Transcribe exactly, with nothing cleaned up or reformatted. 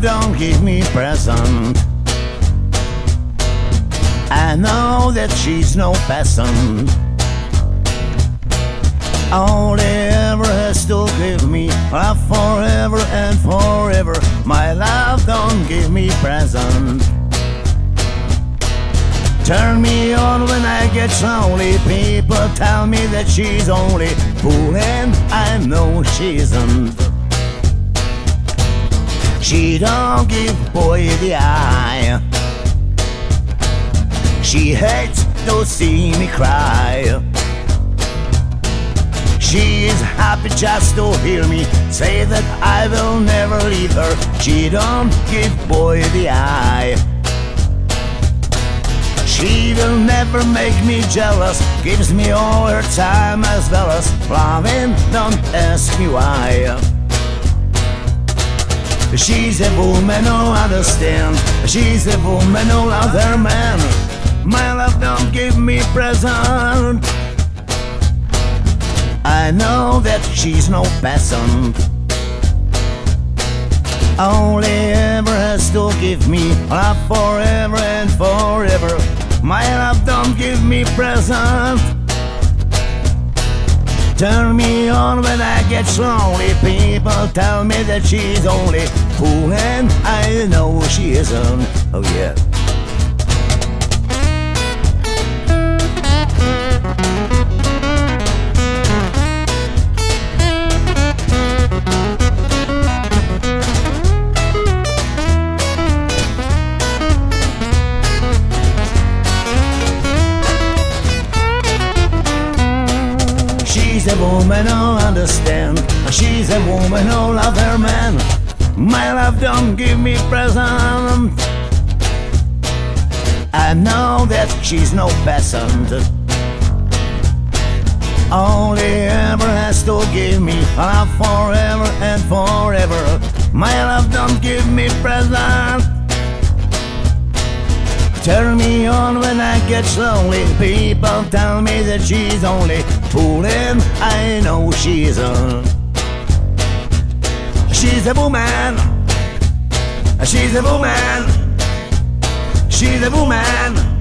don't give me present. I know that she's no peasant. All they ever has to give me love forever and forever. My love don't give me present. Turn me on when I get lonely. People tell me that she's only fooling. I know she isn't. She don't give boy the eye. She hates to see me cry. She is happy just to hear me say that I will never leave her. She don't give boy the eye. She will never make me jealous. Gives me all her time as well as loving. Don't ask me why. She's a woman who understands. She's a woman who loves her man. My love don't give me present. I know that she's no peasant. Only ever has to give me love forever and forever. My love don't give me present. Turn me on when I get lonely. People tell me that she's only fooling. I know she isn't. Oh yeah. She's a woman who understands. She's a woman who loves her man. My love don't give me present. I know that she's no peasant. Only ever has to give me love forever and forever. My love don't give me present. Turn me on when I get lonely. People tell me that she's only fooling. I know she isn't. She's a woman. She's a woman. She's a woman.